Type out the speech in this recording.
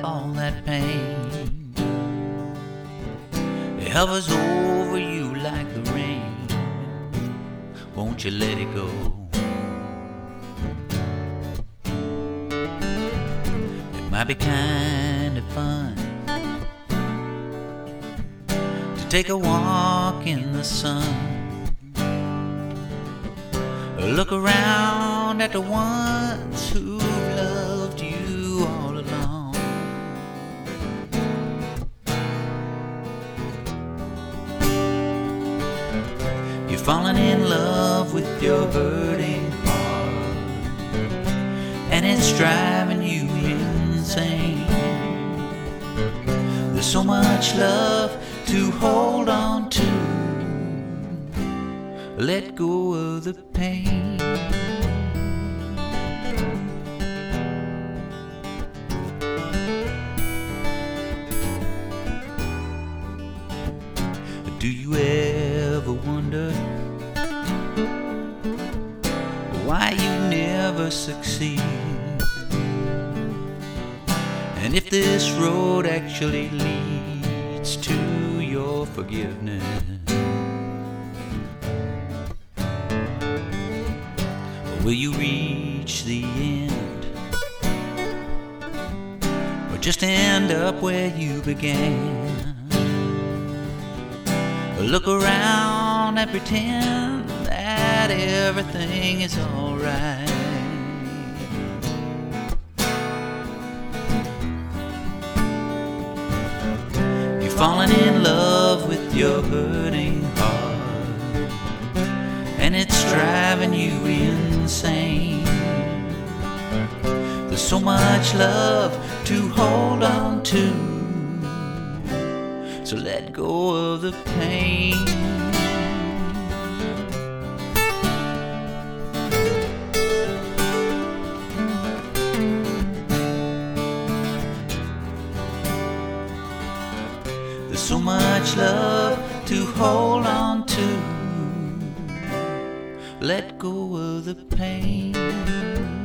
all that pain. It hovers over you like the rain. Won't you let it go? It might be kind of fun to take a walk in the sun, look around at the ones who loved you all along. You're falling in love with your hurting heart, and it's driving you insane. There's so much love to hold on to. Let go of the pain. Do you ever wonder why you never succeed? And if this road actually leads to your forgiveness? Will you reach the end, or just end up where you began? Look around and pretend that everything is alright. You're falling in love with your hurting heart, and it's driving you insane. There's so much love to hold on to, so let go of the pain. There's so much love to hold on to. Let go of the pain.